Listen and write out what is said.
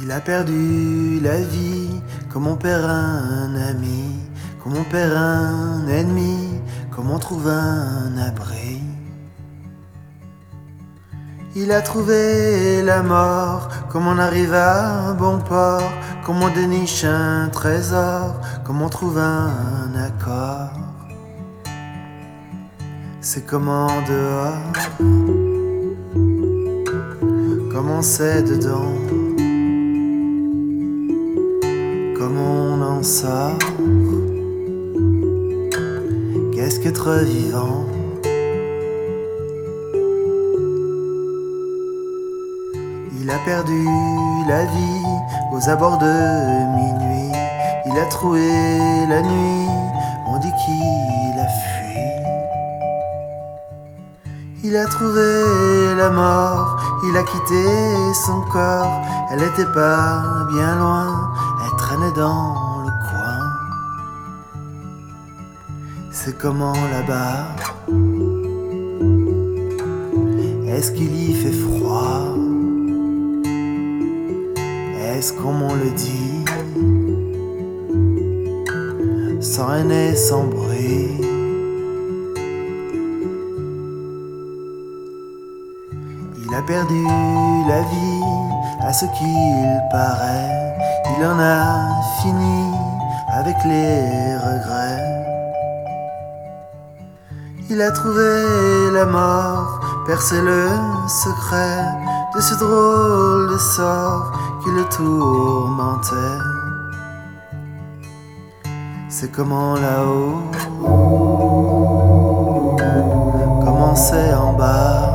Il a perdu la vie, comme on perd un ami, comme on perd un ennemi, comme on trouve un abri. Il a trouvé la mort, comme on arrive à bon port, comme on déniche un trésor, comme on trouve un accord. C'est comme en dehors, comme on sait dedans, comme on en sort. Qu'est-ce qu'être vivant? Il a perdu la vie aux abords de minuit. Il a troué la nuit, on dit qu'il a fui. Il a trouvé la mort, il a quitté son corps. Elle était pas bien loin, elle traînait dans le coin. C'est comment là-bas? Est-ce qu'il y fait froid? Est-ce comme on le dit, sans rien et sans bruit? Il a perdu la vie, à ce qu'il paraît. Il en a fini avec les regrets. Il a trouvé la mort, percé le secret de ce drôle de sort qui le tourmentait. C'est comment là-haut, comment c'est en bas.